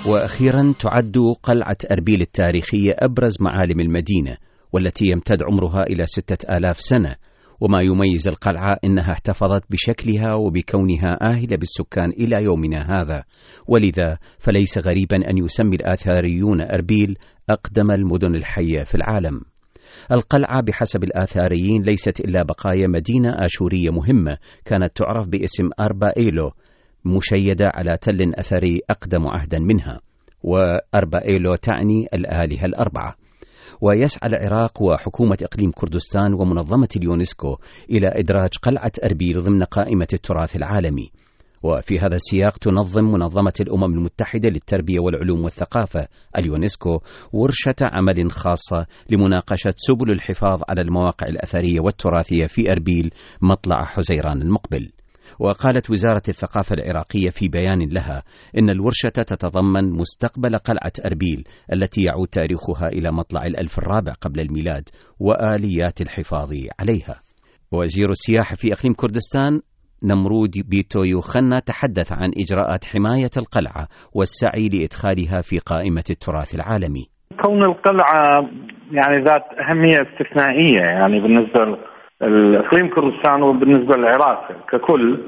وأخيرا تعد قلعة أربيل التاريخية أبرز معالم المدينة، والتي يمتد عمرها إلى 6000 سنة. وما يميز القلعة إنها احتفظت بشكلها وبكونها آهلة بالسكان إلى يومنا هذا، ولذا فليس غريبا أن يسمي الآثاريون أربيل أقدم المدن الحية في العالم. القلعة بحسب الآثاريين ليست إلا بقايا مدينة آشورية مهمة كانت تعرف باسم أربا إيلو، مشيدة على تل أثري أقدم عهدا منها، وأربا إيلو تعني الآلهة الأربعة. ويسعى العراق وحكومة إقليم كردستان ومنظمة اليونسكو إلى إدراج قلعة أربيل ضمن قائمة التراث العالمي. وفي هذا السياق تنظم منظمة الأمم المتحدة للتربية والعلوم والثقافة اليونسكو ورشة عمل خاصة لمناقشة سبل الحفاظ على المواقع الأثرية والتراثية في أربيل مطلع حزيران المقبل. وقالت وزارة الثقافة العراقية في بيان لها إن الورشة تتضمن مستقبل قلعة أربيل التي يعود تاريخها إلى مطلع 1000 الرابع قبل الميلاد وآليات الحفاظ عليها. وزير السياحة في إقليم كردستان نمرود بيتو يوخنا تحدث عن إجراءات حماية القلعة والسعي لإدخالها في قائمة التراث العالمي. كون القلعة يعني ذات أهمية استثنائية يعني بالنسبة الإقليم كردستان وبالنسبة للعراق ككل،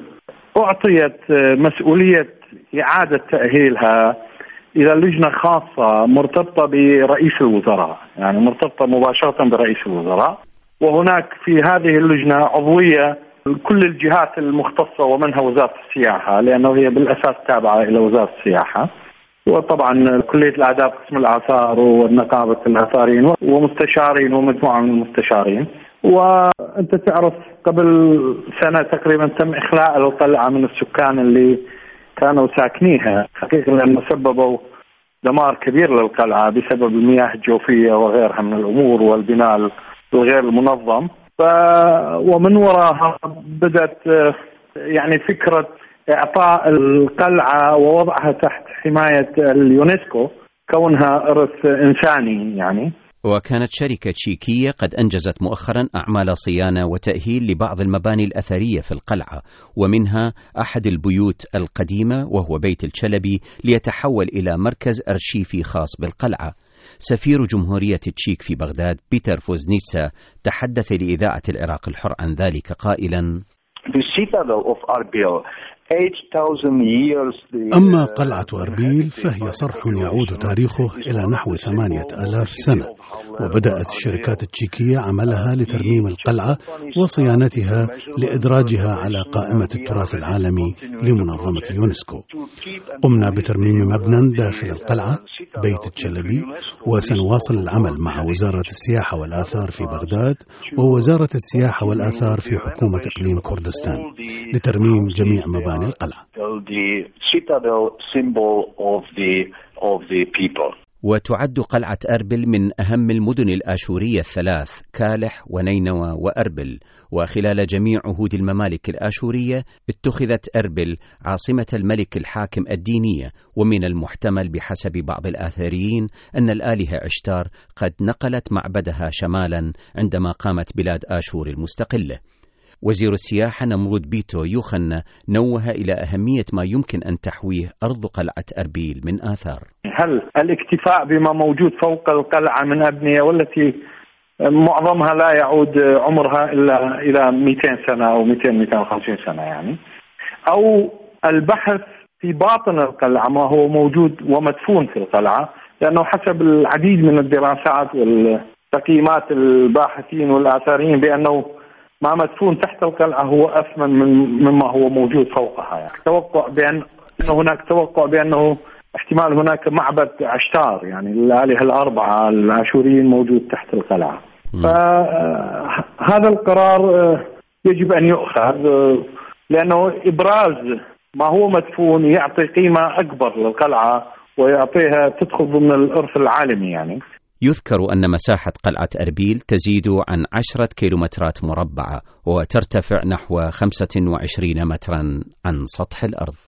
أعطيت مسؤولية إعادة تأهيلها إلى لجنة خاصة مرتبطة برئيس الوزراء، يعني مرتبطة مباشرة برئيس الوزراء. وهناك في هذه اللجنة عضوية كل الجهات المختصة ومنها وزارة السياحة، لأنه هي بالأساس تابعة إلى وزارة السياحة، وطبعا كلية الآداب قسم الآثار والنقابة الآثاريين ومستشارين ومجموعة من المستشارين. وأنت تعرف قبل سنة تقريبا تم إخلاء القلعة من السكان اللي كانوا ساكنيها، حقيقة لأنه سببوا دمار كبير للقلعة بسبب المياه الجوفية وغيرها من الأمور والبناء الغير المنظم. ومن وراها بدأت يعني فكرة إعطاء القلعة ووضعها تحت حماية اليونسكو كونها إرث إنساني يعني. وكانت شركة تشيكية قد أنجزت مؤخرا أعمال صيانة وتأهيل لبعض المباني الأثرية في القلعة، ومنها أحد البيوت القديمة وهو بيت الشلبي ليتحول إلى مركز أرشيفي خاص بالقلعة. سفير جمهورية تشيك في بغداد بيتر فوزنيتسا تحدث لإذاعة العراق الحر عن ذلك قائلا: أما قلعة أربيل فهي صرح يعود تاريخه إلى نحو 8000 سنة، وبدأت الشركات التشيكية عملها لترميم القلعة وصيانتها لإدراجها على قائمة التراث العالمي لمنظمة اليونسكو. قمنا بترميم مبنى داخل القلعة بيت الشلبي، وسنواصل العمل مع وزارة السياحة والآثار في بغداد ووزارة السياحة والآثار في حكومة إقليم كردستان لترميم جميع مباني القلعة. وتعد قلعة أربل من أهم المدن الآشورية الثلاث كالح ونينوى وأربل. وخلال جميع عهود الممالك الآشورية اتخذت أربل عاصمة الملك الحاكم الدينية، ومن المحتمل بحسب بعض الآثاريين أن الآلهة عشتار قد نقلت معبدها شمالا عندما قامت بلاد آشور المستقلة. وزير السياحة نمرود بيتو يوخنا نوه إلى أهمية ما يمكن أن تحويه أرض قلعة أربيل من آثار. هل الاكتفاء بما موجود فوق القلعة من أبنية والتي معظمها لا يعود عمرها إلا إلى 200 سنة أو 200-250 سنة يعني، أو البحث في باطن القلعة ما هو موجود ومدفون في القلعة، لأنه حسب العديد من الدراسات والتقييمات الباحثين والآثاريين بأنه ما مدفون تحت القلعة هو أثمن مما هو موجود فوقها. يعني توقع بأنه احتمال هناك معبد عشتار يعني الآلهة الأربعة الآشوريين موجود تحت القلعة. فهذا القرار يجب أن يؤخذ، لأنه إبراز ما هو مدفون يعطي قيمة أكبر للقلعة ويعطيها تدخل ضمن الإرث العالمي يعني. يذكر أن مساحة قلعة أربيل تزيد عن 10 كيلومترات مربعة وترتفع نحو 25 مترا عن سطح الأرض.